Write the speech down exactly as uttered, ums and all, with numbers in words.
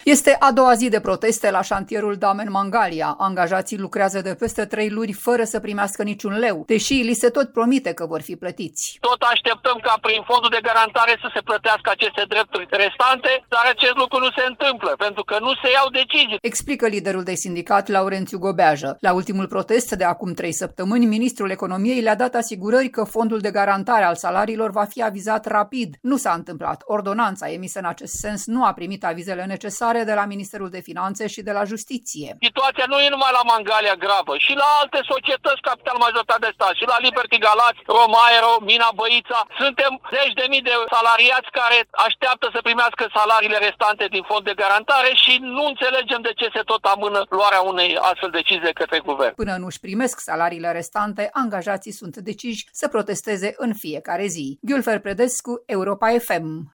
Este a doua zi de proteste la șantierul Damen Mangalia. Angajații lucrează de peste trei luni fără să primească niciun leu, deși li se tot promite că vor fi plătiți. Tot așteptăm ca prin fondul de garantare să se plătească aceste drepturi restante, dar acest lucru nu se întâmplă, pentru că nu se iau decizii. Explică liderul de sindicat Laurențiu Gobeajă. La ultimul protest de acum trei săptămâni, ministrul economiei le-a dat asigurări că fondul de garantare al salariilor va fi avizat rapid. Nu s-a întâmplat. Ordonanța emisă în acest sens nu a primit avizele necesare de la Ministerul de Finanțe și de la Justiție. Situația nu e numai la Mangalia gravă, și la alte societăți capital majoritate de stat, și la Liberty Galați, Romaero, Mina Băița. Suntem zeci de mii de salariați care așteaptă să primească salariile restante din fond de garantare și nu înțelegem de ce se tot amână luarea unei astfel de decizii către guvern. Până nu își primesc salariile restante, angajații sunt deciși să protesteze în fiecare zi. Gülfer Predescu, Europa F M.